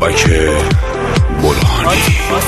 بابک برهانی.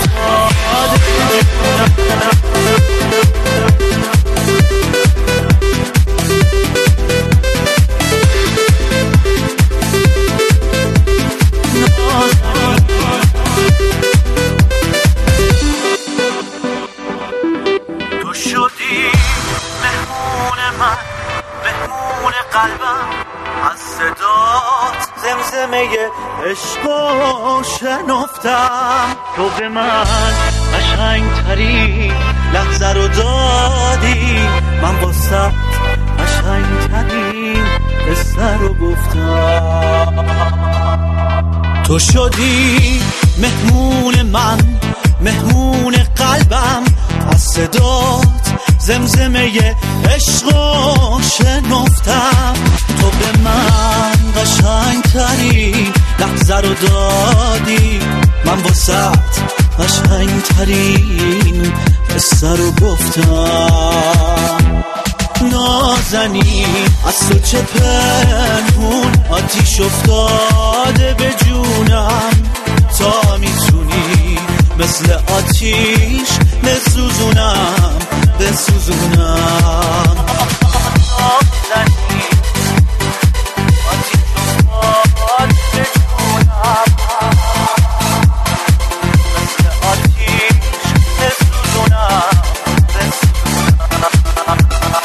تو شدی مهمون من، مهمون قلبم، از صدات زمزمه عشقو شنفتم. تو به من قشنگترین لحظه رو دادی، من واسه قشنگترین قصه رو گفتم. تو شدی مهمون من، مهمون قلبم، از صدات زمزمه عشقو شنفتم. تو به من قشنگترین لحظه رو دادی، من واسه قشنگترین قصه رو گفتم. نازنی از تو چه پنهون، آتیش افتاده به جونم. تا میتونی مثل آتیش بسوزونم، بسوزونم. نازنی آتیش افتاده به جونم، مثل آتیش بسوزونم، بسوزونم.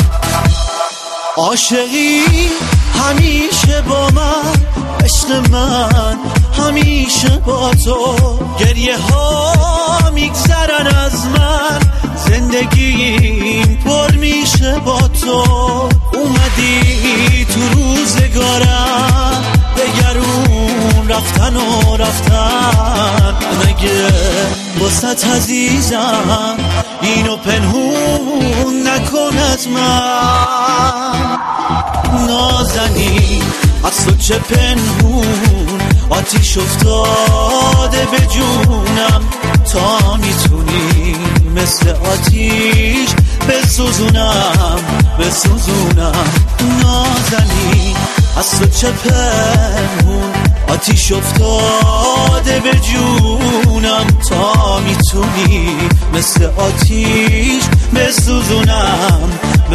عاشقی همیشه با من، عشق من همیشه با تو. گریه ها میگذرن از من، زندگیم پر میشه با تو. اومدی تو روزگارم، دگرون رفتن و رفتن. مگه واسط عزیزم اینو پنهون نکن از من. نازنی از تو چه پنهون، آتیش افتاده به جونم. تا میتونی مثل آتیش بسوزونم، بسوزونم. نازنی از تو چه پنهون، آتیش افتاده به جونم. تا میتونی مثل آتیش بسوزونم،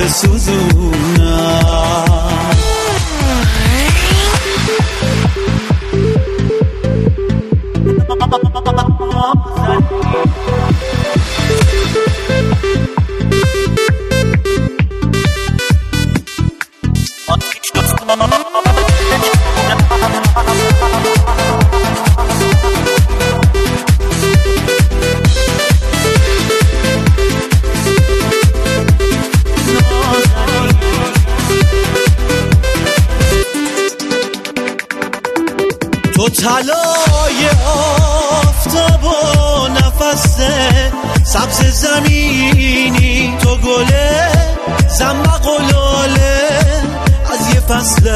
بسوزونم. تو طلای آفتاب و نفس سبز زمینی، تو گله زنبق و لاله از یه فصل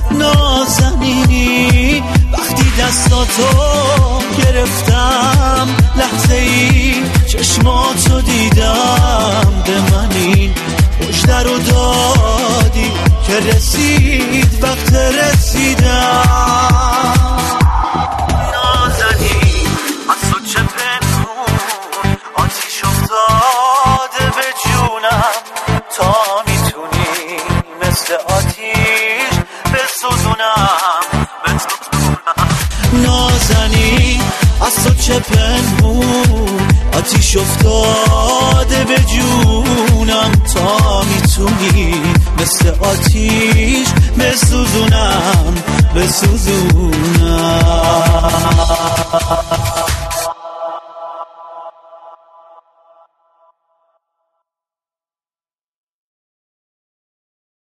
نازنینی. وقتی دستاتو گرفتم لحظه ای چشماتو دیدم، به من این مژده رو دادی که رسید وقت رسیدم. تا میتونی مثل آتیش بسوزونم، بسوزونم. نازنی از تو چه پنهون، آتیش افتاده به جونم. تا میتونی مثل آتیش بسوزونم، بسوزونم.